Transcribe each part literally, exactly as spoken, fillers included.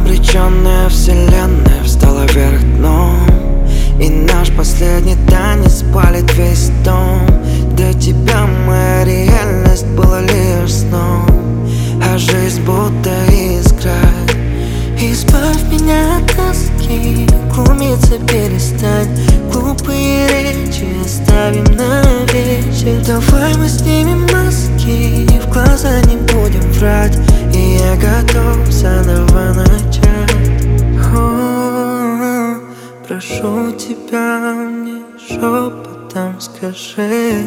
Обреченная вселенная встала вверх дном, и наш последний танец палит весь дом. До тебя моя реальность была лишь сном, а жизнь будто искра. Избавь меня от тоски, глумиться перестань. Глупые речи оставим на вечер. Давай мы снимем маски, в глаза не будем врать, и я готов заново начать. О, прошу тебя, мне шепотом скажи.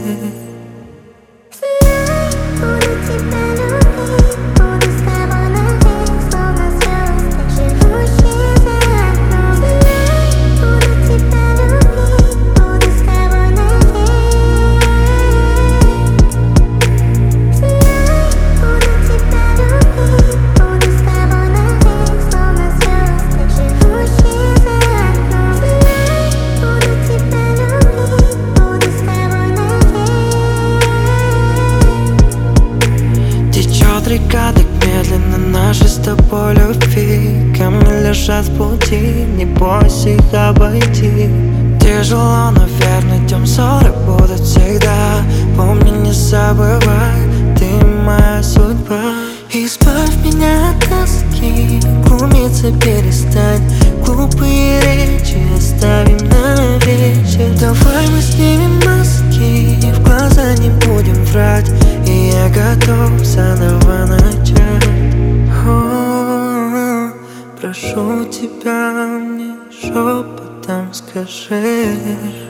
Буду тебя любить, буду с тобой навек, словно звезды, живущие за окном. Буду тебя любить, буду с тобой навек. Буду тебя любить, буду с тобой навек, словно звезды, живущие за окном. Буду тебя любить, буду с тобой навек. Течет река так медленно, наши с тобой любви. Камни лежат в пути, не бойся их обойти. Тяжело, но верно, идем, ссоры будут всегда. Помни, не забывай, ты моя судьба. Избавь меня от тоски, глумиться перестань. Глупые речи оставим на вечер. Давай мы снимем маски, в глаза не будем врать, и я готов заново начать. О, прошу тебя, мне шепотом скажи.